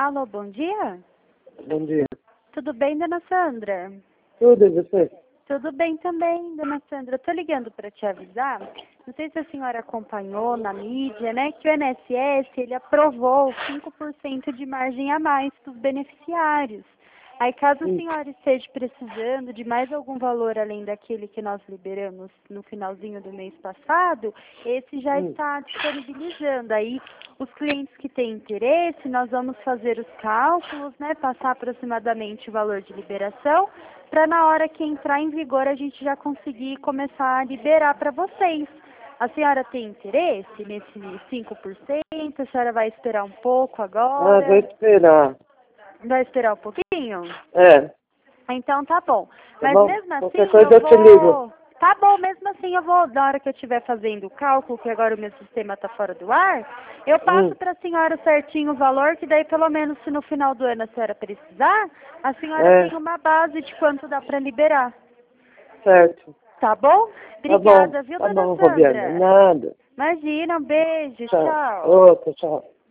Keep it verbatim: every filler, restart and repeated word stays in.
Alô, bom dia? Bom dia. Tudo bem, dona Sandra? Tudo, e você? Tudo bem também, dona Sandra. Eu tô ligando para te avisar, não sei se a senhora acompanhou na mídia, né, que o I N S S, ele aprovou cinco por cento de margem a mais para os beneficiários. Aí, caso a Hum. senhora esteja precisando de mais algum valor além daquele que nós liberamos no finalzinho do mês passado, esse já Hum. está disponibilizando. Aí, os clientes que têm interesse, nós vamos fazer os cálculos, né, passar aproximadamente o valor de liberação, para na hora que entrar em vigor a gente já conseguir começar a liberar para vocês. A senhora tem interesse nesse cinco por cento? A senhora vai esperar um pouco Ah, agora? vou esperar. Vai esperar um pouquinho? É, Então tá bom. tá Mas bom? mesmo assim Qualquer coisa eu eu te ligo. vou... Tá bom, mesmo assim eu vou, na hora que eu estiver fazendo o cálculo, que agora o meu sistema tá fora do ar, eu passo Hum. para a senhora certinho o valor, que daí pelo menos se no final do ano a senhora precisar, a senhora É, tem uma base de quanto dá para liberar. certo. Tá bom? Tá bom, Obrigada, viu, tá dona bom, Fabiana. Sandra? Nada. Imagina, um beijo, Tchau. tchau. Outra, tchau.